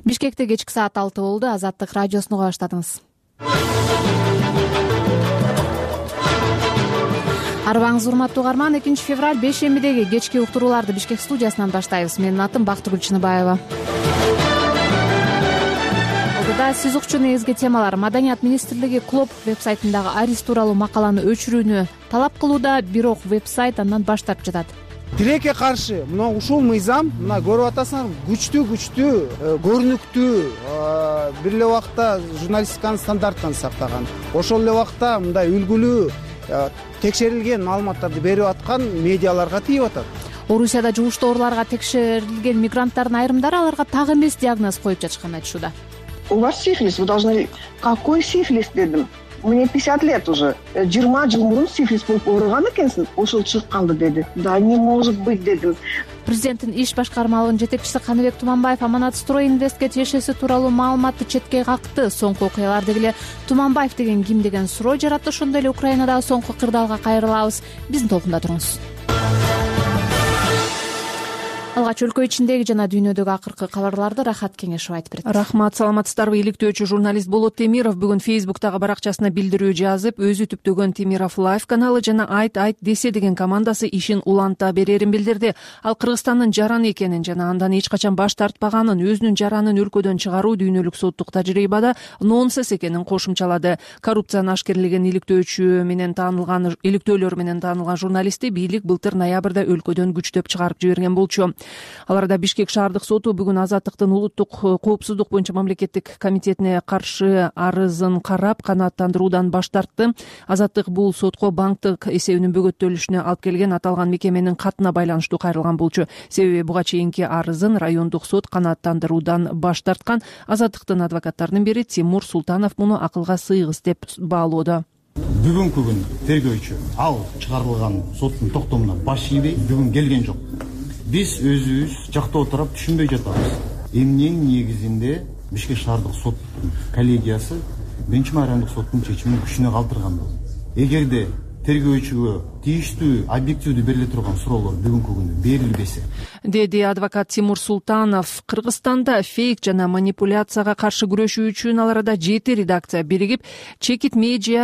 Бишкекте кечки саат 6 болду. Азаттык радиосун уга баштадыңыз. Арбаңыз урматтуу угарман, 2 февраль бейшембидеги кечки уктурууларды Бишкек студиясынан баштайбыз. Менин атым Бактыгүл Чыныбаева. Алдыда сиз укчу негизги темалар: Маданият министрлиги Клоп вебсайтындагы Арис тууралуу макаланы өчүрүүнү талап кылууда, бирок вебсайт андан баш тартып жатат. Тилекке каршы мына ушул мыйзам, мына көрүп атасыңар, күчтүү, көрүнүктүү, бир эле убакта журналистиканын стандарттарын сактаган. Ошол эле убакта мындай үлгүлүү, текшерилген маалыматтарды берип аткан медиаларга тийип атат. Орусияда жугуштоолорго текшерилген мигранттардын айрымдары аларга так эмес диагноз коюп жатышканын айтышууда. У вас сифилис, вы должны... Какой сифилис, дедим? Мне 50 лет уже. 20 жыл мурун сифилис болуп ооруган экенсиң, ошол чыгып калды, деди. Да не может быть, дедим. Президенттин иш башкармалыгынын жетекчиси Каныбек Туманбаев Аманат-Стройинвестке тиешеси тууралуу маалыматты четке какты. Соңку окуялардагы эле Туманбаев деген ким деген суроо жаратты. Ошондой эле Украинадагы соңку кырдаалга кайрылабыз. Биздин толкунда туруңуз. Алгач өлкө ичиндеги жана дүйнөдөгү акыркы кабарларды Рахат Кеңешов айтып берет. Рахмат, саламатсыздарбы? Иликтөөчү журналист Болот Темиров бүгүн Фейсбуктагы баракчасына билдирүү жазып, өзү түптөгөн Темиров Лайв каналы жана Айт десе деген командасы ишин уланта берерин билдирди. Ал Кыргызстандын жараны экенин жана андан эч качан баш тартпаганын, өзүнүн жаранын өлкөдөн чыгаруу дүйнөлүк соттук тажрыйбада нонсенс экенин кошумчалады. Коррупцияны ашкерлеген иликтөөлөр менен таанылган журналистти бийлик былтыр ноябрда өлкөдөн күчтөп чыгарып жиберген болчу. Аларда Бишкек шаардык соту бүгүн Азаттыктын улуттук коопсуздук боюнча мамлекеттик комитетине каршы арызын карап канааттандыруудан баш тартты. Азаттык бул сотко банктык эсебинин бөгөттөлүшүнө алып келген аталган мекеменин катына байланыштуу кайрылган болчу. Себеби буга чейинки арызын райондук сот канааттандыруудан баш тарткан. Азаттыктын адвокаттарынын бири Тимур Султанов муну акылга сыйгыс деп баалоодо. Бүгүнкү күн тергөөчү ал чыгарылган соттун токтомуна баш ийбей бүгүн келген жок. Биз өзүбүз жакта отуруп түшүнбөй жатабыз. Эмненин негизинде Бишкек шаардык соттун коллегиясы биринчи райондук соттун чечимин күчүнө калтырган болот. Эгерде тергөөчүгө тийиштүү, объективдүү бериле турган суроолор бүгүнкү күндө берилбесе, деди адвокат Тимур Султанов. Кыргызстанда фейк жана манипуляцияга каршы күрөшүү үчүн ал арада 7 редакция биригип Чекит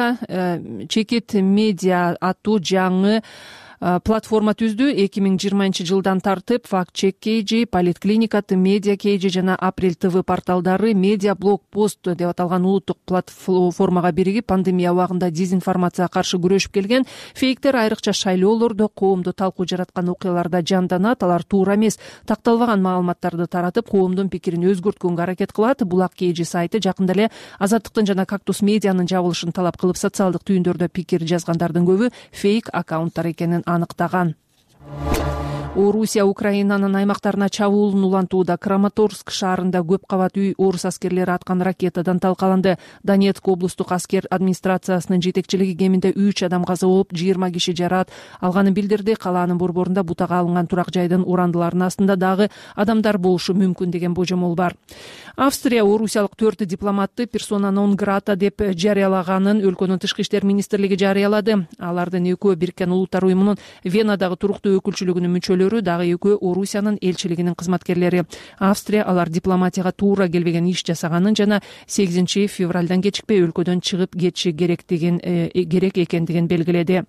медиа аттуу жаңы платформа түздү. 2020 жылдан тартып Факт Чек KG, Политклиника, Медиа KG жана Апрель ТВ порталдары медиа блог пост деп аталган улуттук платформага биригип пандемия убагында дезинформацияга каршы күрөшүп келген. Фейктер айрыкча шайлоолордо коомдо талкуу жараткан окуяларда жанданат. Алар туура эмес, такталбаган маалыматтарды таратып, коомдун пикирин өзгөрткөнгө аракет кылат. Булак KG сайты жакында эле Азаттыктын жана Кактус медианын жабылышын талап кылып, социалдык түйүндөрдө пикир жазгандардын көбү фейк аккаунттар экенин аныктаган. Орусия Украинанын аймактарына чабуулун улантууда. Краматорск шаарында көп кабат үй орус аскерлери аткан ракетадан талкаланды. Донецк облустук аскер администрациясынын жетекчилиги кеминде 3 адам каза болуп, 20 киши жараат алганын билдирди. Калаанын борборунда бутага алынган турак жайдын урандыларынын астында дагы адамдар болушу мүмкүн деген божомол бар. Австрия орусиялык 4 дипломатты персона нон грата деп жарыялаганын өлкөнүн тышкы иштер министрлиги жарыялады. Алардын экөө Бириккен Улуттар уюмунун Венадагы туруктуу өкүлчүлүгүнүн мүчөлөрү, дагы экөө Орусиянын элчилигинин кызматкерлери. Австрия алар дипломатияга туура келбеген иш жасаганын жана 8 февралдан кечикпей өлкөдөн чыгып кетиши керек экендигин белгиледи.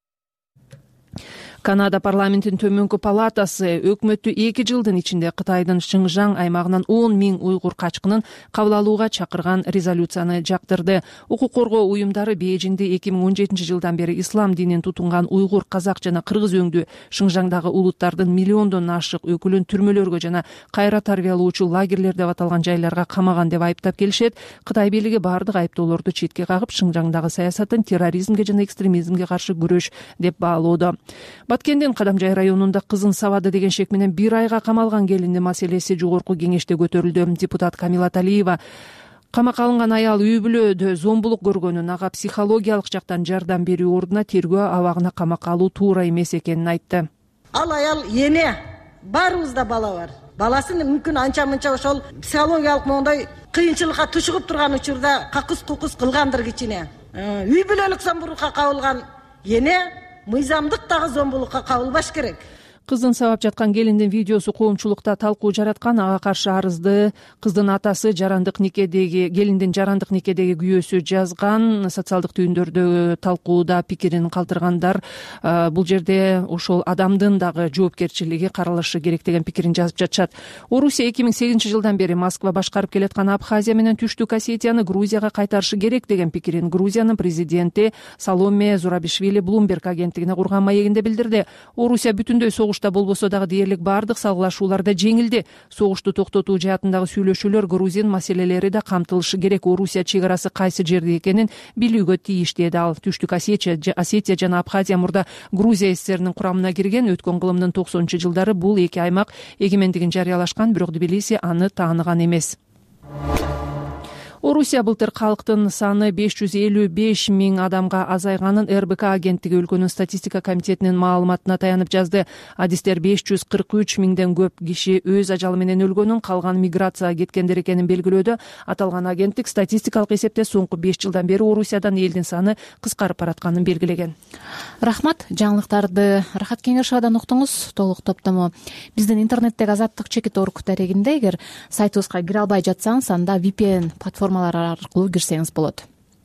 Канада парламентинин төмөнкү палатасы өкмөттү 2 жылдын ичинде Кытайдын Шыңжаң аймагынан 10 000 уйгур качкынын кабыл алууга чакырган резолюцияны жактырды. Укук коргоо уюмдары Бейжиңде 2017 жылдан бери ислам динин тутунган уйгур, казак жана кыргыз өңдүү Шыңжаңдагы улуттардын миллиондон ашык өкүлүн түрмөлөргө жана кайра тарбиялоочу лагерлер деп аталган жайларга камаган деп айыптап келишет. Кытай бийлиги бардык айыптоолорду четке кагып, Шыңжаңдагы саясатын терроризмге жана экстремизмге каршы күрөш деп баалоодо. Баткендин Кадамжай районунда кызын сабады деген шек менен 1 айга камалган келиндин маселеси жогорку кеңеште көтөрүлдү. Депутат Камила Талиева камакка алынган аял үй бүлөдө зомбулук көргөнүн, ага психологиялык жактан жардам берүү ордуна тергөө абагына камакка алуу туура эмес экенин айтты. Ал аял эне, баарыбызда бала бар. Баласын мүмкүн анча-мынча ошол психологиялык моундай кыйынчылыкка тушугуп турган учурда какыс-кукус кылгандыр кичине. Үй бүлөлүк зомбулукка кабылган эне мыйзамдык дагы зомбулукка кабылбаш керек. Кыздын сабап жаткан келиндин видеосу коомчулукта талкуу жараткан. Ага каршы арызды кыздын атасы келиндин жарандык никедеги күйөөсү жазган. Социалдык түйүндөрдө талкууда пикирин калтыргандар бул жерде ошол адамдын дагы жоопкерчилиги каралышы керек деген пикирин жазып жатышат. Орусия 2008-жылдан бери Москва башкарып келаткан Абхазия менен Түштүк Осетияны Грузияга кайтарышы керек деген пикирин Грузиянын президенти Саломе Зурабишвили Bloomberg агенттигине курган маегинде билдирди. Орусия бүтүндөй согушта болбосо дагы дээрлик бардык салгылашууларда жеңилди. Согушту токтотуу жаатындагы сүйлөшүүлөр, грузин маселелери да камтылышы керек. Орусия чек арасы кайсы жерде экенин билүүгө тийиш деди ал. Түштүк Осетия жана Абхазия мурда Грузия СССРнин курамына кирген. Өткөн кылымдын 90-жылдары бул эки аймак эгемендигин жарыялашкан, бирок Тбилиси аны тааныган эмес. Орусия былтыр калктын саны 555 миң адамга азайганын РБК агенттиги өлкөнүн статистика комитетинин маалыматына таянып жазды. Адистер 543 миңден көп киши өз ажалы менен өлгөнүн, калган миграцияга кеткендер экенин белгилөөдө. Аталган агенттик статистикалык эсепте соңку 5 жылдан бери Орусиядан элдин саны кыскарып баратканын белгилеген. Рахмат. Жаңылыктарды Рахат Кеңешовадан уктуңуз. Толук топтому биздин интернеттеги Азаттык чекит орг дарегинде. Эгер сайтыбызга кире албай жатсаңыз, анда VPN платформалар аркылуу кирсеңиз болот.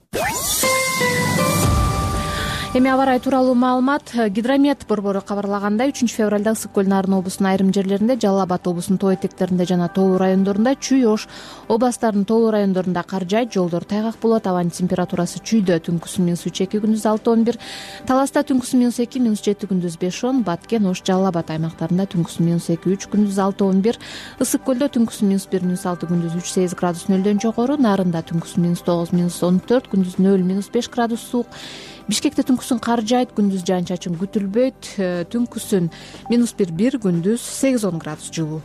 Эми аба ырайы тууралуу маалымат. Гидромет борбору кабарлагандай, 3-февралда Ысык көл Нарын облусунун айрым жерлеринде, Жалал Абад облусунун тоо этектеринде жана Тоолуу райондорунда, Чүй, Ош областарынын Тоолуу райондорунда кар жаайт, жолдор тайгак болот. Абанын температурасы Чүйдө түнкүсүн -3, күндүз 6-11, Таласта түнкүсүн -2, -7, күндүз 5-10, Баткен, Ош, Жалал Абад аймактарында түнкүсүн -2-3, күндүз 6-11, Ысык көлдө түнкүсүн -1, -6, күндүз 3-8 градус нөлдөн жогору, Нарында түнкүсүн -9, -14, күндүз 0, -5 градус суук. Бишкекте түнкүсүн кар жаайт, күндүз жаан-чачын күтүлбөйт, түнкүсүн -1, күндүз 8-10 градус жылуу.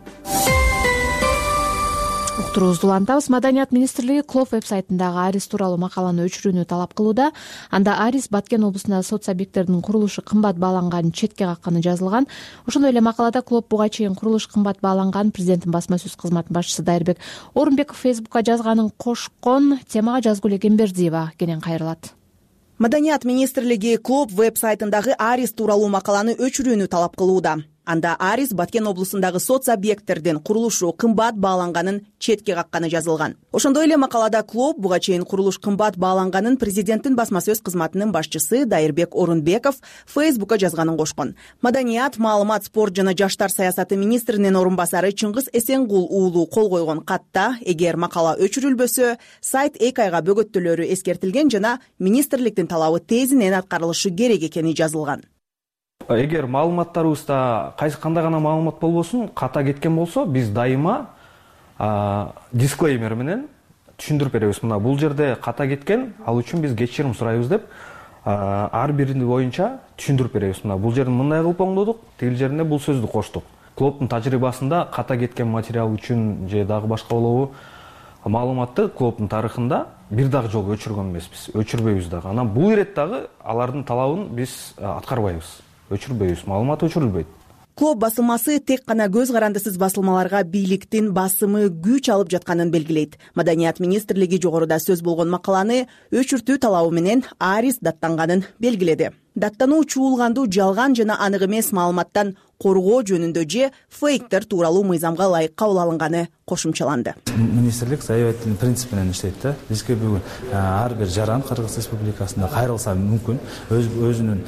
Уктуруубузду улантабыз. Маданият министрлиги Клоп веб-сайтындагы Арис тууралуу макаланы өчүрүүнү талап кылууда. Анда Арис Баткен облусундагы соц объекттердин курулушу кымбат бааланганын четке какканы жазылган. Ошондой эле макалада Клоп буга чейин курулуш кымбат бааланган, президенттин басма сөз кызматынын башчысы Дайырбек Орунбеков Фейсбукка жазганын кошкон. Темага Жазгул Экенбердиева кенен кайрылат. Маданият министрлиги Клоп веб-сайтындагы Арис тууралуу макаланы өчүрүүнү талап кылууда. Анда Арис Баткен облусундагы соц объекттердин курулушу кымбат бааланганын четке какканы жазылган. Ошондой эле макалада Клоп буга чейин курулуш кымбат бааланганын президенттин басма сөз кызматынын башчысы Дайырбек Орунбеков Фейсбукка жазганын кошкон. Маданият, маалымат, спорт жана жаштар саясаты министринин орун басары Чыңгыз Эсенгул уулу кол койгон катта эгер макала өчүрүлбөсө, сайт 2 айга бөгөттөлөрү эскертилген жана министрликтин талабы тезинен аткарылышы керек экени жазылган. Эгер маалыматтарыбызда кайсы кандай гана маалымат болбосун, ката кеткен болсо, биз дайыма дисклеймер менен түшүндүрүп беребиз. Мына бул жерде ката кеткен, ал үчүн биз кечирим сурайбыз деп ар бирини боюнча түшүндүрүп беребиз. Мына бул жерин мындай кылып оңдодук, тигил жерине бул сөздү коштук. Клоптун тажрыйбасында ката кеткен материал үчүн же дагы башка болобу маалыматты Клоптун тарыхында бир дагы жолу өчүргөн эмеспиз, өчүрбөйбүз дагы. Анан бул ирет дагы алардын талабын биз аткарбайбыз. Өчүрбөйбүз, маалымат өчүрүлбөйт. Клоп басылмасы тек гана көз карандысыз басылмаларга бийликтин басымы күч алып жатканын белгилейт. Маданият министрлиги жогоруда сөз болгон макаланы өчүртүү талабы менен Арис даттанганын белгиледи. Даттануу чуулгандуу жалган жана анык эмес маалыматтан коргоо жөнүндө же фейктер тууралуу мыйзамга ылайык кабыл алынганы кошумчаланды. Министрлик заявителдин принцип менен иштейт да. Бизге бүгүн ар бир жаран Кыргыз Республикасында кайрылса мүмкүн өзүнүн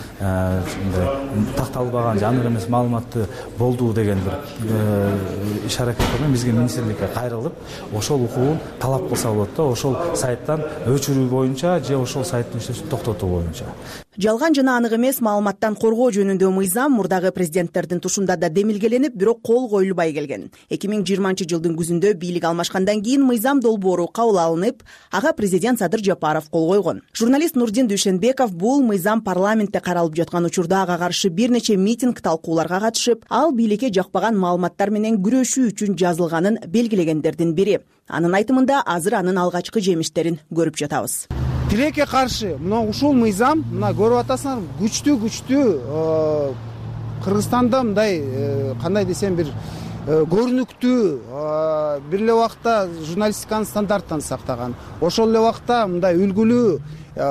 такталбаган же анык эмес маалыматты болду деген бир иш-аракет менен бизге министрликке кайрылып, ошол укугун талап кылса болот да, ошол сайттан өчүрүү боюнча же ошол сайттын иштешин токтотуу боюнча. Жалган жана анык эмес маалыматтан коргоо жөнүндө мыйзам мурдагы президенттердин тушунда да демилгеленип, бирок кол коюлбай келген. 2020-жылдын күзүндө бийлик алмашкандан кийин мыйзам долбоору кабыл алынып, ага президент Садыр Жапаров кол койгон. Журналист Нурдин Дүйшенбеков бул мыйзам парламентте каралып жаткан учурда ага каршы бир нече митинг талкууларга катышып, ал бийликке жакпаган маалыматтар менен күрөшүү үчүн жазылганын белгилегендердин бири. Анын айтымында азыр анын алгачкы жемиштерин көрүп жатабыз. Тилекке каршы мына ушул мыйзам, мына көрүп атасыңар, күчтүү Кыргызстанда мындай кандай десем бир көрүнүктүү, бир эле убакта журналистиканын стандарттарын сактаган, ошол эле убакта мындай үлгүлүү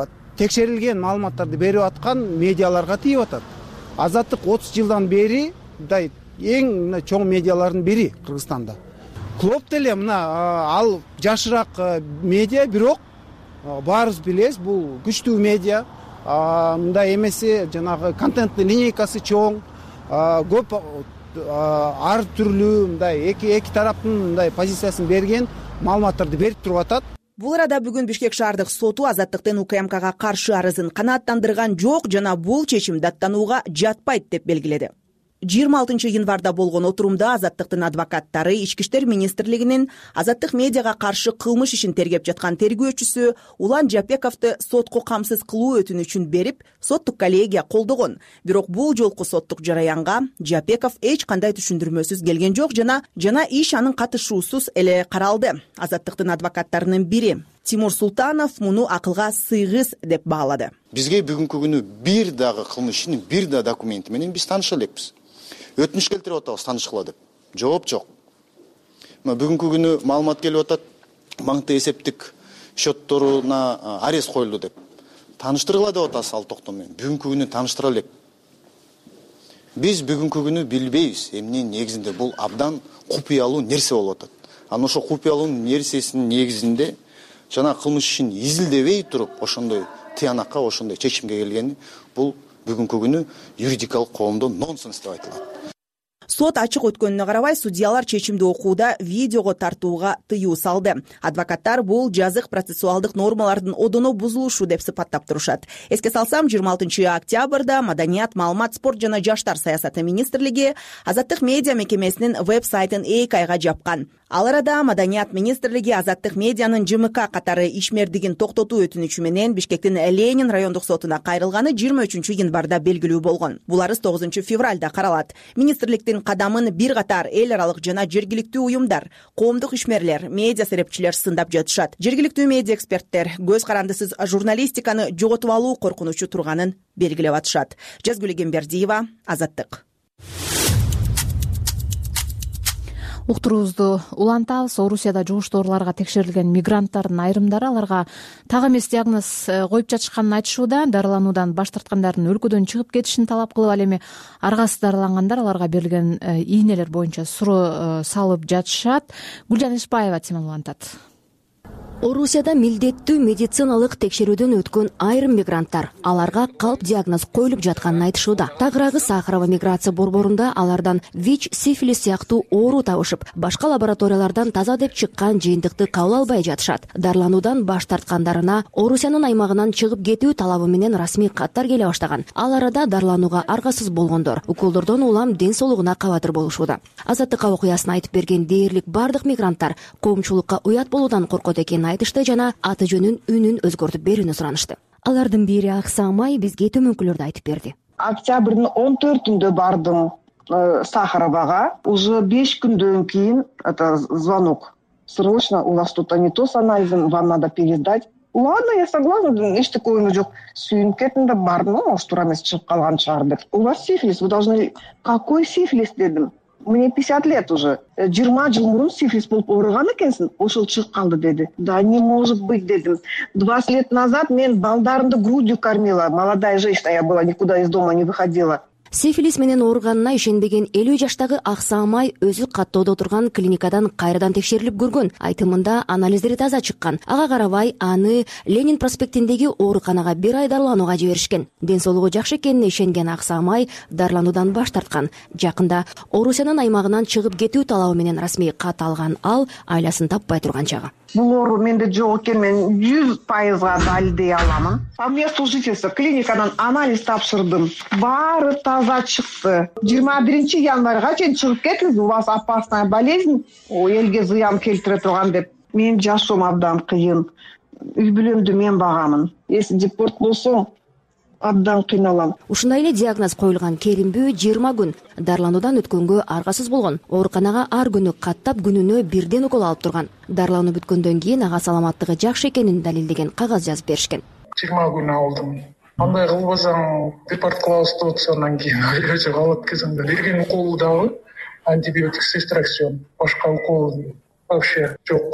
текшерилген маалыматтарды берип аткан медиаларга тийип атат. Азаттык 30 жылдан бери мындай эң мына чоң медиалардын бири Кыргызстанда. Клоп деле мына ал жашыраак медиа, бирок баарыбыз билебиз, бул күчтүү медиа. Мындай эмеси жанагы контенттин линейкасы чоң, көп ар түрлүү мындай эки тараптын мындай позициясын берген маалыматтарды берип туруп атат. Бул арада бүгүн Бишкек шаардык соту Азаттыктын УКМКга каршы арызын канааттандырган жок жана бул чечим даттанууга жатпайт деп белгиледи. 26 январда болгон отурумда Азаттыктын адвокаттары Ички иштер министрлигинин Азаттык медиага каршы кылмыш ишин тергеп жаткан тергөөчүсү Улан Жапековду сотко камсыз кылуу өтүнүчүн берип, соттук коллегия колдогон. Бирок бул жолку соттук жараянга Жапеков эч кандай түшүндүрмөсүз келген жок жана иш анын катышуусуз эле каралды. Азаттыктын адвокаттарынын бири Тимур Султанов муну акылга сыйгыз деп баалады. Бизге бүгүнкү күнү бир дагы кылмыш ишинин бир да документи менен биз тааныша элекпиз. Өтүнүш келтирип атабыз таанышкыла деп. Жооп жок. Бүгүнкү күнү маалымат келип атат, банкта эсептик счетторуна арест коюлду деп. Тааныштыргыла деп атасыз ал токтом менен. Бүгүнкү күнү тааныштыра элек. Биз бүгүнкү күнү билбейбиз, эмненин негизинде бул абдан купуялуу нерсе болуп атат. Анан ошо купуялуу нерсесинин негизинде жана кылмыш ишин изилдебей туруп, ошондой тыянакка, ошондой чечимге келгени бул бүгүнкү күнү юридикалык коомдо нонсенс деп айтылат. Сот ачык өткөнүнө карабай, судьялар чечимди окууда видеого тартууга тыюу салды. Адвокаттар бул жазык процессуалдык нормалардын одоно бузулушу деп сыпаттап турушат. Эске салсам, 26 октябрда Маданият, маалымат, спорт жана жаштар саясаты министрлиги Азаттык медиа мекемесинин веб-сайтын 2 айга жапкан. Ал арада Маданият министрлиги Азаттык медианын ЖМК катары ишмердигин токтотуу өтүнүчү менен Бишкектин Ленин райондук сотуна кайрылганы 23 январда белгилүү болгон. Бул арыз 9 февралда каралат. Министрликтин кадамын бир катар эл аралык жана жергиликтүү уюмдар, коомдук ишмерлер, медиа серепчилер сындап жатышат. Жергиликтүү медиа эксперттер көз карандысыз журналистиканы жоготуп алуу коркунучу турганын белгилеп атышат. Жазгүл Эгембердиева, Азаттык. Уктуруубузду улантабыз. Орусияда жугуштуу ооруларга текшерилген мигранттардын айрымдары аларга так эмес диагноз коюп жатышканын айтышууда. Дарылануудан баш тарткандардын өлкөдөн чыгып кетишин талап кылып, ал эми аргасыз дарылангандар аларга берилген ийнелер боюнча суроо салып жатышат. Гүлжан Ишбаева теманы улантат. Орусияда милдеттүү медициналык текшерүүдөн өткөн айрым мигранттар аларга калп диагноз коюлуп жатканын айтышууда. Тагыраагы Сахарова миграция борборунда алардан ВИЧ, сифилис сыяктуу оору табышып, башка лабораториялардан таза деп чыккан жыйынтыкты кабыл албай жатышат. Дарылануудан баш тарткандарына Орусиянын аймагынан чыгып кетүү талабы менен расмий каттар келе баштаган. Ал арада дарыланууга аргасыз болгондор уколдордон улам ден соолугуна кабатыр болушууда. Азаттыкка окуясын айтып берген дээрлик бардык мигранттар коомчулукка уят болуудан коркот экенин айтышты жана аты жөнүн үнүн өзгөртүп берүүнү суранышты. Алардын бири Аксамай бизге төмөнкүлөрдү айтып берди. Октябрдын 14-үндө бардым Сахаровага. Уже 5 күндөн кийин это звонок. Срочно, у вас тут не то с анализом, вам надо пересдать. Ладно, я согласна, эчтеке ойум жок. Сүйүнүп кеттим да бардым, может, туура эмес чыгып калган чыгар деп. У вас сифилис, вы должны... Какой сифилис дедим? Мне 50 лет уже. 20 жыл мурун сифилис болуп ооруган экенсиң, ошол чыгып калды деди. Да не может быть дедим. 20 лет назад мен балдарымды грудью кормила. Молодая женщина я была, никуда из дома не выходила. Сифилис менен ооруганына ишенбеген 50 жаштагы Аксамай өзү каттоодо турган клиникадан кайрадан текшерилип көргөн. Айтымында анализдери таза чыккан. Ага карабай аны Ленин проспектиндеги ооруканага 1 ай дарыланууга жиберишкен. Ден соолугу жакшы экенине ишенген Аксамай дарылануудан баш тарткан. Жакында Орусиянын аймагынан чыгып кетүү талабы менен расмий кат алган ал айласын таппай турган чагы. Бул оору менде жок экен, мен 100%га далилдей аламын. По месту жительства клиникадан анализ тапшырдым. Баары таза чыкты. 21 январга чейин чыгып кетиңиз, у вас опасная болезнь, элге зыян келтире турган деп. Мен жашоом абдан кыйын. Үй бүлөмдү мен багамын. Если депорт болсо, абдан кыйналам. Ушундай эле диагноз коюлган Керимбүү 20 күн дарылануудан өткөнгө аргасыз болгон. Ооруканага ар күнү каттап күнүнө 1 укол алып турган. Дарылануу бүткөндөн кийин ага саламаттыгы жакшы экенин далилдеген кагаз жазып беришкен. 20 күн алдым. Андай кылбасаң, депорт кылабыз деп атса, андан кийин айрача калат экенсиң да. Берген укол дагы антибиотик с экстракцион. Башка укол вообще жок.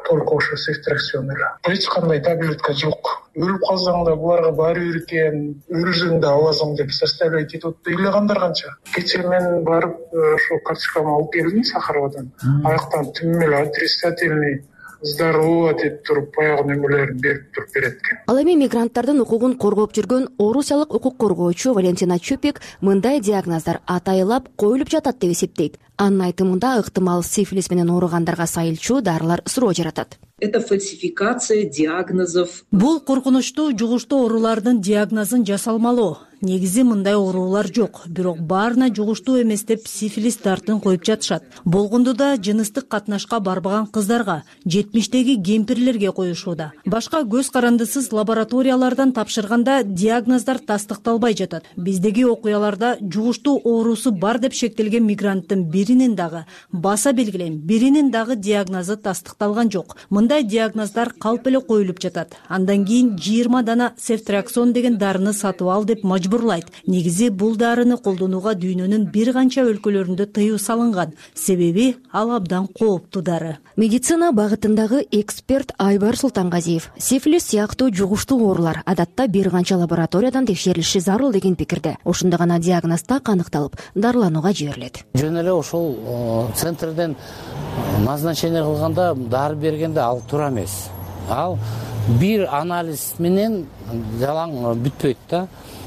только ошо сефтракцион эле. Эч кандай таблетка жок. Өлүп калсаң да буларга баары бир экен, өлсөң да аласың деп составлять этип атты. Ыйлагандар канча. Кечээ мен барып ошо карточкамы алып келдим Сахаровадан. Аяктан түнү эле отрицательный здорово деп туруп баягы немелерин берип туруп берет экен. Ал эми мигранттардын укугун коргоп жүргөн орусиялык укук коргоочу Валентина Чупик мындай диагноздар атайылап коюлуп жатат деп эсептейт. Анын айтымында ыктымал сифилис менен ооругандарга сайылчу дарылар суроо жаратат. Это фальсификация диагнозов. Бул коркунучтуу жугуштуу оорулардын диагнозун жасалмалоо. Негизи мындай оорулар жок, бирок баарына жугуштуу эмес деп сифилис дартын коюп жатышат. Болгондо да жыныстык катнашка барбаган кыздарга, 70-теги кемпирлерге коюшууда. Башка көз карандысыз лабораториялардан тапшырганда диагноздар тастыкталбай жатат. Биздеги окуяларда жугуштуу оорусу бар деп шектелген мигранттын биринин дагы баса белгилен, биринин дагы диагнозу тастыкталган жок. Мындай диагноздар калп эле коюлуп жатат. Андан кийин 20 дана сефтраксон деген дарыны сатып ал деп мажбурлайт. Негизи бул дарыны колдонууга дүйнөнүн бир канча өлкөлөрүндө тыюу салынган. Себеби ал абдан кооптуу дары. Медицина багытындагы эксперт Айбар Султангазиев сифилис сыяктуу жугуштуу оорулар адатта бир канча лабораториядан текшерилиши зарыл деген пикирде. Ошондо гана диагноз так аныкталып, дарыланууга жиберилет. Жөн эле ошол центрден назначение кылганда дары бергенде ал туура эмес. Ал бир анализ менен жалаң бүтпөйт да.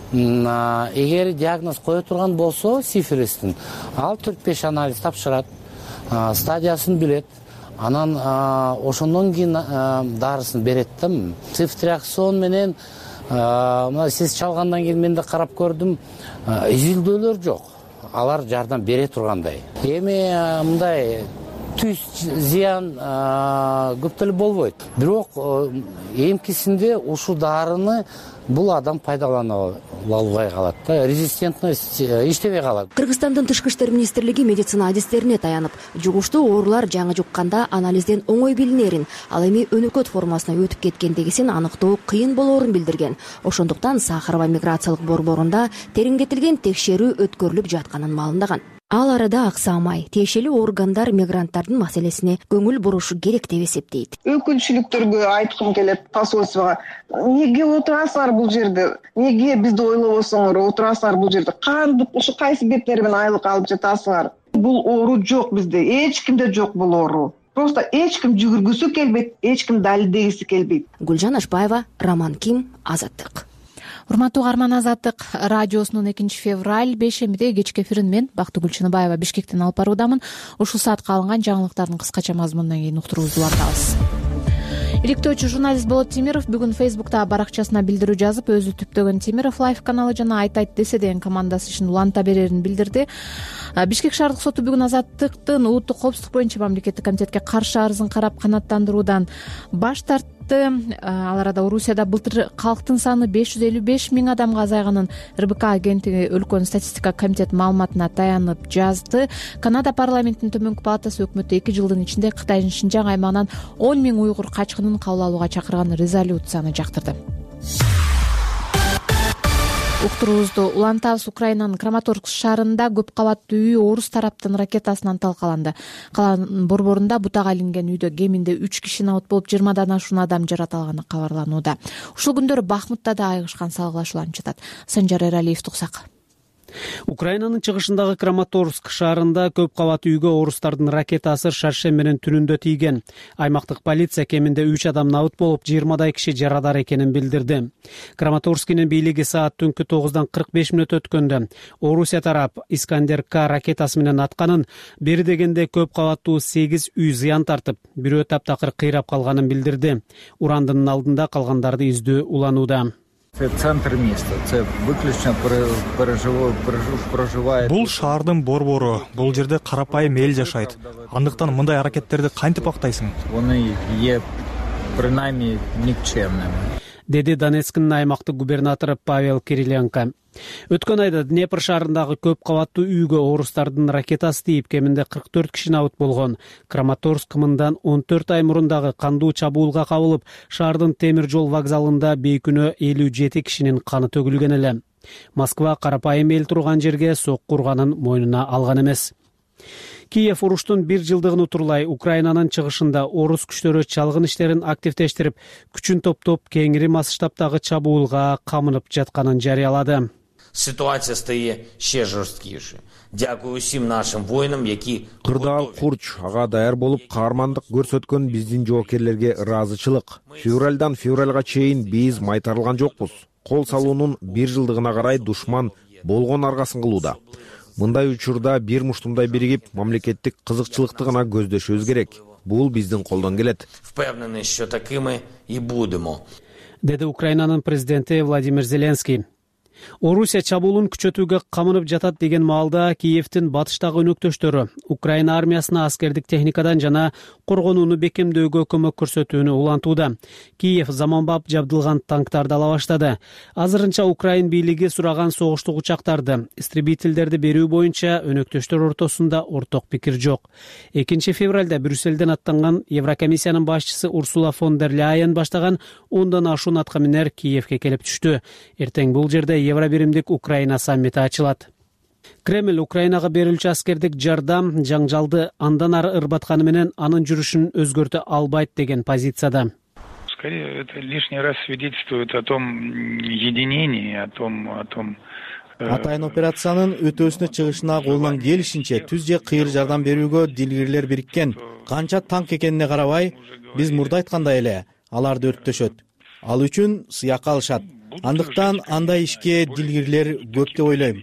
Эгер диагноз кое турган болсо сифилистин, ал 4-5 анализ тапшырат, стадиясын билет, анан ошондон кийин дарысын берет да. Сефтраксон менен мына сиз чалгандан кийин мен да карап көрдүм, изилдөөлөр жок. Алар жардам бере тургандай. Эми мындай түз зыян көп деле болбойт. Бирок эмкисинде ушул дарыны бул адам пайдалана албай калат да, резистентность иштебей калат. Кыргызстандын Тышкы иштер министрлиги медицина адистерине таянып, жугуштуу оорулар жаңы жукканда анализден оңой билинерин, ал эми өнөкөт формасына өтүп кеткендигисин аныктоо кыйын болоорун билдирген. Ошондуктан Сахарова миграциялык борборунда тереңдетилген текшерүү өткөрүлүп жатканын маалымдаган. Ал арада аксамай, тиешелүү органдар мигранттардын маселесине көңүл бурушу керек деп эсептейт. Өкүлчүлүктөргө айткым келет, посольствого. Неге отурасыңар бул жерде? Неге бизди ойлобосоңор, отурасыңар бул жерде? Кантип ушу кайсы себептер менен айлык алып жатасыңар? Бул оору жок бизде, эч кимде жок бул оору. Просто эч ким жүгүргүсү келбейт, эч ким далилдегиси келбейт. Гүлжан Ашбаева, Роман Ким, Азаттык. Урматтуу Арман Азаттык радиосунун 2-февраль бешемиде кечки эфирин мен Бактыгүл Чыныбаева Бишкектен алып баруудамын. Ушул саатка алынган жаңылыктардын кыскача мазмунунан кийин уктуруубузду улантабыз. Иликтөөчү журналист Болот Темиров бүгүн Фейсбукта баракчасына билдирүү жазып, өзү түптөгөн Темиров Лайф каналы жана Айтайт десе деген командасы ишин уланта берерин билдирди. Бишкек шаардык соту бүгүн Азаттыктын улуттук коопсуздук боюнча мамлекеттик комитетке каршы арызын карап канааттандыруудан баш тартты. Ал арада Орусияда былтыр калктын саны 555 миң адамга азайганын РБК агенттиги өлкөнүн статистика комитет маалыматына таянып жазды. Канада парламентинин төмөнкү палатасы өкмөттө 2 жылдын ичинде Кытайдын Шинжаң аймагынан 10 миң уйгур качкынын кабыл алууга чакырган резолюцияны жактырды. Уктуруубузду улантабыз. Украинанын Краматорск шаарында көп кабаттуу үй орус тараптын ракетасынан талкаланды. Каланын борборунда бутага илинген үйдө кеминде 3 киши набыт болуп, 20дан ашуун адам жараталганы кабарланууда. Ушул күндөрү Бахмутта да айыгышкан салгылашууланып жатат. Санжар Эралиев туксак. Украинанын чыгышындагы Краматорск шаарында көп кабаттуу үйгө орустардын ракетасы шаршембинин түнүндө тийген. Аймактык полиция кеминде 3 адам набыт болуп, 20дай киши жарадар экенин билдирди. Краматорскинин бийлиги саат түнкү 9:45 өткөндө Орусия тарап Искандер-К ракетасы менен атканын, бери дегенде көп кабаттуу 8 үй зыян тартып, бирөө таптакыр кыйрап калганын билдирди. Урандынын алдында калгандарды издөө уланууда. Центр места, це выключно проживает. Бул шаардын борбору, бул жерде карапайым эл жашайт. Андыктан мындай аракеттерди кантип актайсың? Они принаймни никчемными. Деди Донецктин аймактык губернатору Павел Кириленко. Өткөн айда Днепр шаарындагы көп кабаттуу үйгө орустардын ракетасы тийип, кеминде 44 киши набыт болгон. Краматорск мындан 14 ай мурундагы кандуу чабуулга кабылып, шаардын темир жол вокзалында бейкүнөө 57 кишинин каны төгүлгөн эле. Москва карапайым эл турган жерге сокку урганын мойнуна алган эмес. Киев уруштун 1 жылдыгын утурлай Украинанын чыгышында орус күчтөрү чалгын иштерин активдештирип, күчүн топтоп кеңири масштабтагы чабуулга камынып жатканын жарыялады. Ситуация стає ще жорсткіше. Дякую всім нашим воїнам, які Кырдаал Курч ага даяр болуп каармандык көрсөткөн биздин жоокерлерге ыраазычылык. Февралдан февралга чейин биз майтарылган жокпуз. Кол салуунун 1 жылдыгына карай душман болгон аргасын кылууда. Мындай учурда бир муштумдай биригип, мамлекеттик кызыкчылыкты гана көздөшүбүз керек. Бул биздин колдон келет. Впевнений, що такими і будемо. Деди Украинанын президенти Владимир Зеленский. Орусия чабуулун күчөтүүгө камынып жатат деген маалда Киевдин батыштагы өнөктөштөрү Украина армиясына аскердик техникадан жана коргонууну бекемдөөгө көмөк көрсөтүүнү улантууда. Киев заманбап жабдылган танктарды ала баштады. Азырынча Украин бийлиги сураган согуштук учактарды, истребительдерди берүү боюнча өнөктөштөр ортосунда орток пикир жок. 2 февралда Брюсселден аттанган Еврокомиссиянын башчысы Урсула фон дер Ляйен баштаган 10дан ашуун атка минер Киевге келип түштү. Эртең бул жерде Евробиримдик Украина саммити ачылат. Кремль Украинага берилчү аскердик жардам жаңжалды андан ары ырбатканы менен анын жүрүшүн өзгөртө албайт деген позицияда. Скорее, это лишний раз свидетельствует о том единении, о том Атайын операциянын өтөөсүнө чыгышына колунан келишинче түз же кыйыр жардам берүүгө дилгирлер бириккен. Канча танк экенине карабай, биз мурда айткандай эле аларды өрттөшөт. Ал үчүн сыяк алышат. Андыктан андай ишке дилгирлер көп деп ойлойм.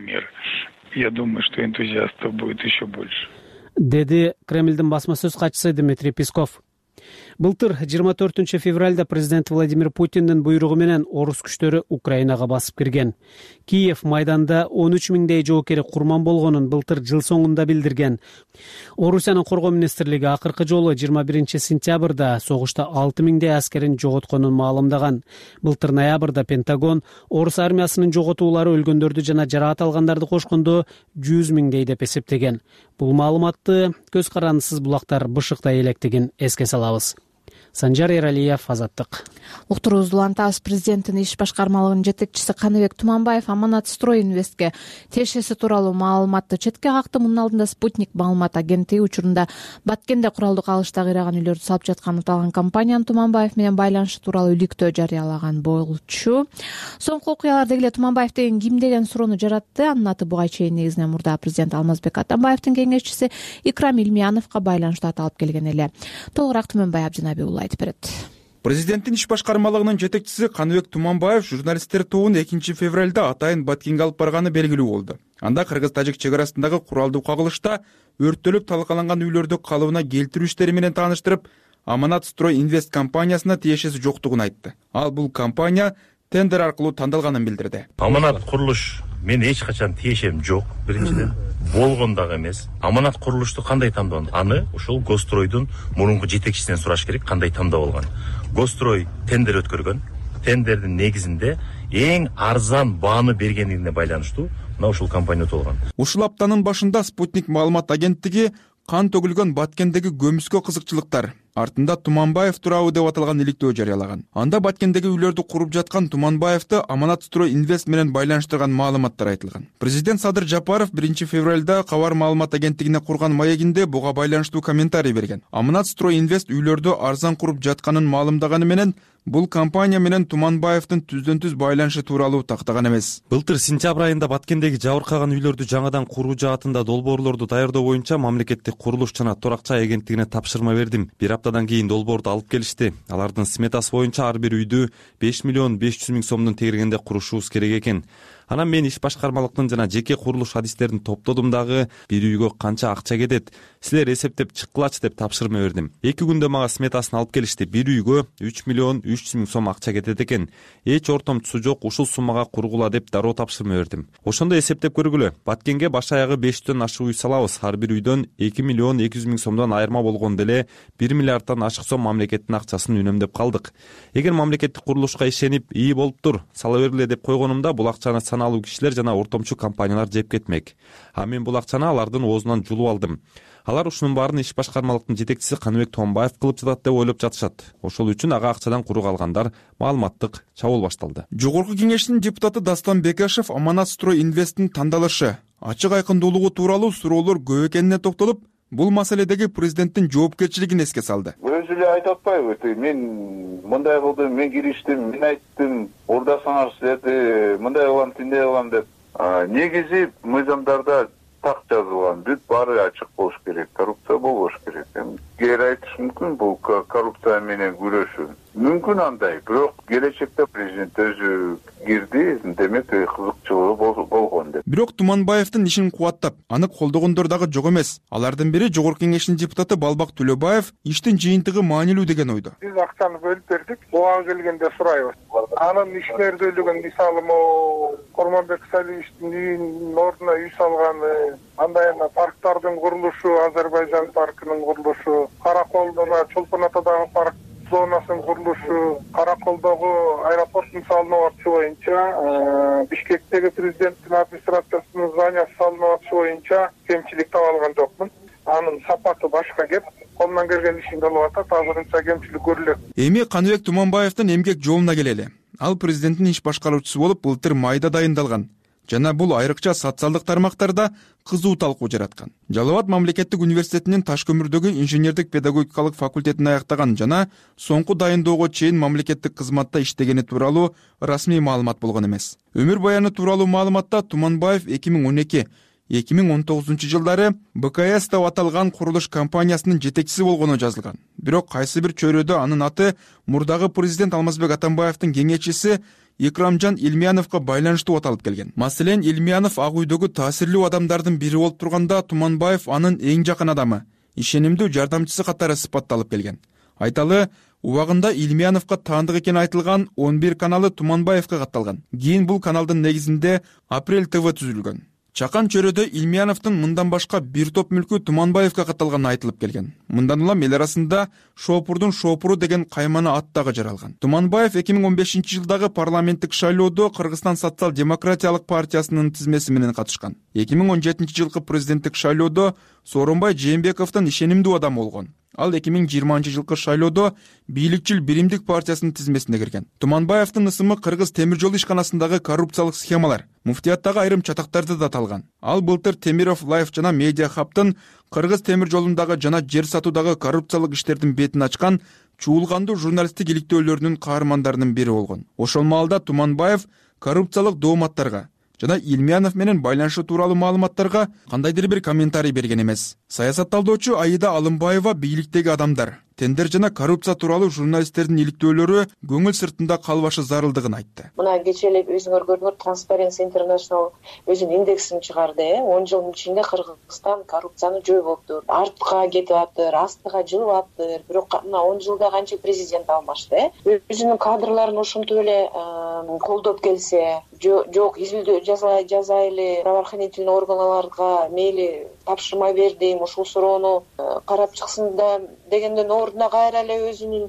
Я думаю, что энтузиастов будет еще больше. Деди Кремлдин басма сөз катчысы Дмитрий Песков. Былтыр 24 февралда президент Владимир Путиндин буйругу менен орус күчтөрү Украинага басып кирген. Киев майданда 13 миңдей жоокери курман болгонун былтыр жыл соңунда билдирген. Орусиянын коргоо министрлиги акыркы жолу 21 сентябрда согушта 6 миңдей аскерин жоготконун маалымдаган. Былтыр ноябрда Пентагон орус армиясынын жоготуулары өлгөндөрдү жана жараат алгандарды кошкондо 100 миңдей деп эсептеген. Бул маалыматты көз карандысыз булактар бышыктай электигин эске салабыз. Санжар Эралиев, Азаттык. Уктуруубузду улантабыз. Президенттин иш башкармалыгынын жетекчиси Каныбек Туманбаев Аманат Строй Инвестке тиешеси тууралуу маалыматты четке какты. Мунун алдында Спутник маалымат агенттиги учурунда Баткенде куралдык алышта кыйраган үйлөрдү салып жаткан аталган компаниянын Туманбаев менен байланышы тууралуу иликтөө жарыялаган болчу. Соңку окуялар дегеле Туманбаев деген ким деген суроону жаратты. Анын аты буга чейин негизинен мурда президент Алмазбек Атамбаевдин кеңешчиси Икрам Илмияновго байланыштуу аталып келген эле. Толугураак Түмөнбай Абдинабиулла айтып берет. Президенттин иш башкармалыгынын жетекчиси Каныбек Туманбаев журналисттер тобун 2 февралда атайын Баткенге алып барганы белгилүү болду. Анда кыргыз-тажик чек арасындагы куралдуу кагылышта өрттөлүп талкаланган үйлөрдү калыбына келтирүү иштери менен тааныштырып, Аманат Строй Инвест компаниясына тиешеси жоктугун айтты. Ал бул компания тендер аркылуу тандалганын билдирди. Аманат курулуш мен эч качан тиешем жок, биринчиден. Болгон дагы эмес. Аманат курулушту кандай тандаган? Аны ушул Гостройдун мурунку жетекчисинен сураш керек, кандай тандап алган. Гострой тендер өткөргөн. Тендердин негизинде эң арзан бааны бергендигине байланыштуу мына ушул компания өтүп. Ушул аптанын башында Спутник маалымат агенттиги кан төгүлгөн Баткендеги көмүскө кызыкчылыктар артында Туманбаев тууралуу деп аталган иликтөө жарыялаган. Анда Баткендеги үйлөрдү куруп жаткан Туманбаевди Аманат Строй Инвест менен байланыштырган маалыматтар айтылган. Президент Садыр Жапаров 1 февралда Кабар маалымат агенттигине курган маегинде буга байланыштуу комментарий берген. Аманат Строй Инвест үйлөрдү арзан куруп жатканын маалымдаганы менен бул компания менен Туманбаевдин түздөн-түз байланышы тууралуу тактаган эмес. Былтыр сентябрь айында Баткендеги жабыркаган үйлөрдү жаңадан куруу жаатында долбоорлорду даярдоо боюнча мамлекеттик курулуш жана туракча агенттигине тапшырма бердим. Бир аптадан кийин долбоорду алып келишти. Алардын сметасы боюнча ар бир үйдү 5 миллион 500 миң сомдун тегерегинде курушубуз керек экен. Анан мен иш башкармалыктын жана жеке курулуш адистерин топтодум дагы бир үйгө канча акча кетет, силер эсептеп чыккылачы деп тапшырма бердим. 2 күндө мага сметасын алып келишти. Бир үйгө 3 миллион 300 миң сом акча кетет экен. Эч ортомчусу жок, ушул суммага кургула деп дароо тапшырма бердим. Ошондо эсептеп көргүлө. Баткенге баш аягы 500дөн ашык үй салабыз. Ар бир үйдөн 2 миллион 200 миң сомдон айырма болгондо эле 1 миллиардтан ашык сом мамлекеттин акчасын үнөмдөп калдык. Эгер мамлекеттик курулушка ишенип, ии болуптур, сала бергиле деп койгонумда бул акчаны саналуу кишилер жана ортомчу компаниялар жеп кетмек. А мен бул акчаны алардын оозунан жулуп алдым. Алар ушунун баарын иш башкармалыктын жетекчиси Каныбек Туманбаев кылып жатат деп ойлоп жатышат. Ошол үчүн ага акчадан куру калгандар маалыматтык чабуул башталды. Жогорку кеңештин депутаты Дастан Бекешев Аманат Строй Инвесттин тандалышы, ачык айкындуулугу тууралуу суроолор көп экенине токтолуп, бул маселедеги президенттин жоопкерчилигин эске салды. Өзү эле айтып атпайбы, мен мындай кылдым, мен кириштим, мен айттым, урдасаңар силерди мындай кылам, тиндей кылам деп. Негизи мыйзамдарда так жазылган, бүт баары ачык болуш керек, коррупция болбош керек. Кээ айтыш мүмкүн, бул коррупция менен күрөшүү мүмкүн андай, бирок келечекте президент өзү кирди, демек кызыкчылыгы болгон деп. Бирок Туманбаевдин ишин кубаттап, аны колдогондор дагы жок эмес. Алардын бири Жогорку Кеңештин депутаты Балбак Төлөбаев иштин жыйынтыгы маанилүү деген ойдо. Биз акчаны бөлүп бердик, буга келгенде сурайбыз. Анын ишмердүүлүгүн, мисалы Корманбек Салиевичтин үйүнүн ордуна үй салганы, андай парктардын курулушу, Азербайжан паркынын курулушу, Караколдо, Чолпон Атадагы парк зонасын курулушу, Караколдогу аэропорттун салынып атышы боюнча, Бишкектеги президенттин администрациясынын зданиясы салынып атышы боюнча кемчилик таба алган жокмун. Анын сапаты башка кеп, колунан келген ишин кылып атат, азырынча кемчилик көрүлөт. Эми Каныбек Туманбаевдин эмгек жолуна келели. Ал президенттин иш башкаруучусу болуп былтыр майда дайындалган. Жана бул айрыкча социалдык тармактарда кызуу талкуу жараткан. Жалал Абад мамлекеттик университетинин Таш көмүрдөгү инженердик педагогикалык факультетин аяктаган жана соңку дайындоого чейин мамлекеттик кызматта иштегени тууралуу расмий маалымат болгон эмес. Өмүр баяны тууралуу маалыматта Туманбаев 2012-2019 жылдары БКС деп аталган курулуш компаниясынын жетекчиси болгону жазылган. Бирок кайсы бир чөйрөдө анын аты мурдагы президент Алмазбек Атамбаевдин кеңешчиси Икрамжан Илмияновго байланыштуу аталып келген. Маселен, Илмиянов ак үйдөгү таасирлүү адамдардын бири болуп турганда, Туманбаев анын эң жакын адамы, ишенимдүү жардамчысы катары сыпатталып келген. Айталы, убагында Илмияновго таандык экени айтылган 11 каналы Туманбаевга катталган. Кийин бул каналдын негизинде Апрель ТВ түзүлгөн. Чакан чөйрөдө Илмияновдун мындан башка бир топ мүлкү Туманбаевга катталганы айтылып келген. Мындан улам эл арасында Шопурдун Шопуру деген кайманы ат дагы жаралган. Туманбаев 2015 жылдагы парламенттик шайлоодо Кыргызстан социал-демократиялык партиясынын тизмеси менен катышкан. 2017 жылкы президенттик шайлоодо Сооронбай Жээнбековдун ишенимдүү адамы болгон. Ал 2020 жылкы шайлоодо бийликчил Биримдик партиясынын тизмесине кирген. Туманбаевдин ысымы Кыргыз темир жол ишканасындагы коррупциялык схемалар, муфтияттагы айрым чатактарды да талган. Ал былтыр Темиров Лайф жана Медиа Хабтын Кыргыз темир жолундагы жана жер сатуудагы коррупциялык иштердин бетин ачкан чуулгандуу журналисттик иликтөөлөрүнүн каармандарынын бири болгон. Ошол маалда Туманбаев коррупциялык дооматтарга жана Илмиянов менен байланышы тууралуу маалыматтарга кандайдыр бир комментарий берген эмес. Саясатталдоочу Аида Алымбаева бийликтеги адамдар, тендер жана коррупция тууралуу журналисттердин иликтөөлөрү көңүл сыртында калбашы зарылдыгын айтты. Мына кечээ эле өзүңөр көрдүңөр, Transparency International өзүнүн индексин чыгарды. 10 жылдын ичинде Кыргызстан коррупцияны жойбоптур, артка кетип аптыр, астыга жылып аптыр. Бирок мына 10 жылда канча президент алмашты. Өзүнүн кадрларын ошентип эле колдоп келсе, жок изилдөө жазайлы, правоохранительный органдарга мейли тапшырма бердим, ушул суроону карап чыксын да дегенден ордуна кайра эле өзүнүн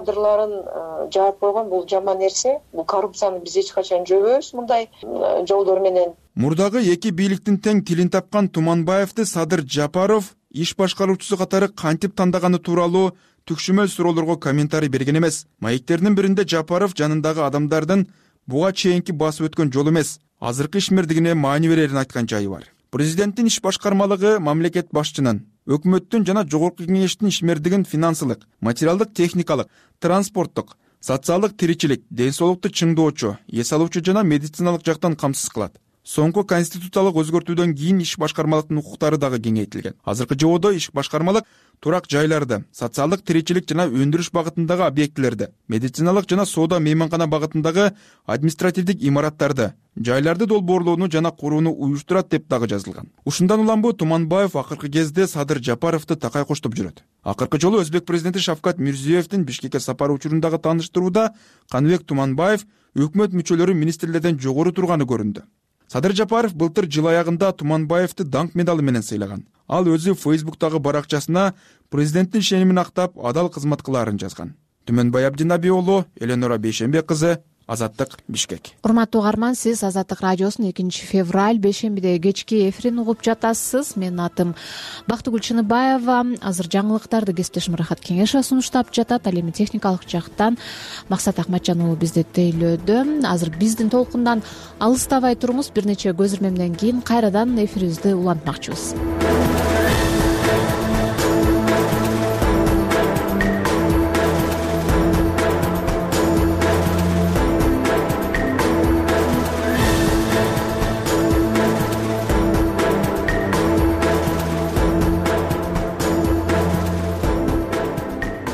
кадрларын жаап койгон. Бул жаман нерсе. Бул коррупцияны биз эч качан жойбойбуз мындай жолдор менен. Мурдагы эки бийликтин тең тилин тапкан Туманбаевди Садыр Жапаров иш башкаруучусу катары кантип тандаганы тууралуу түкшүмөл суроолорго комментарий берген эмес. Маектердин биринде Жапаров жанындагы адамдардын буга чейинки басып өткөн жол эмес, азыркы ишмердигине маани берерин айткан жайы бар. Президенттин иш башкармалыгы мамлекет башчынын, өкмөттүн жана Жогорку Кеңештин ишмердигин финансылык, материалдык, техникалык, транспорттук, социалдык тиричилик, ден соолукту чыңдоочу, эс алуучу жана медициналык жактан камсыз кылат. Соңку конституциялык өзгөртүүдөн кийин иш башкармалыктын укуктары дагы кеңейтилген. Азыркы жободо иш башкармалык турак жайларды, социалдык тиричилик жана өндүрүш багытындагы объектилерди, медициналык жана соода мейманкана багытындагы административдик имараттарды, жайларды долбоорлоону жана курууну уюштурат деп дагы жазылган. Ушундан улам бу Туманбаев акыркы кезде Садыр Жапаровду такай коштоп жүрөт. Акыркы жолу Өзбек президенти Шавкат Мирзиёевдин Бишкекке сапары учурундагы тааныштырууда Каныбек Туманбаев өкмөт мүчөлөрү министрлерден жогору турганы көрүндү. Садыр Жапаров былтыр жыл аягында Туманбаевди даңк медалы менен сыйлаган. Ал өзү Фейсбуктагы баракчасына президенттин ишенимин актап, адал кызмат кылаарын жазган. Түмөнбай Абдинабий уулу, Эленора Бейшембек кызы, Азаттык, Бишкек. Урматтуу угарман, сиз Азаттык радиосунун 2 февраль бейшембиде кечки эфирин угуп жатасыз. Менин атым Бактыгүл Чыныбаева. Азыр жаңылыктарды кесиптешим Рахат Кеңешова сунуштап жатат. Ал эми техникалык жактан Максат Акматжан уулу бизди тейлөөдө. Азыр биздин толкундан алыстабай туруңуз. Бир нече көз ирмемден кийин кайрадан эфирибизди улантмакчыбыз.